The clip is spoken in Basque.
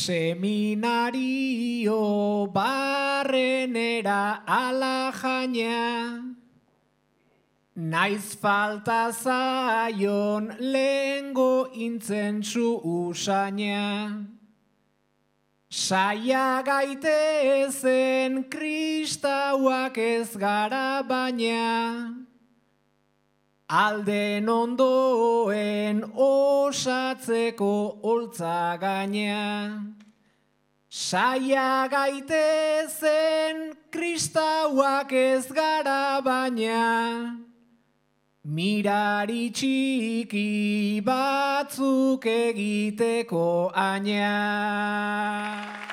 Seminario barrenera ala jaina, naiz falta zaion lehengo intzentsu usaina. Saia gaitezen kristauak ez gara baina, alden ondoen osatzeko holtza gaina. Saia gaitezen kristauak ez gara baina, mirari txiki batzuk egiteko aina.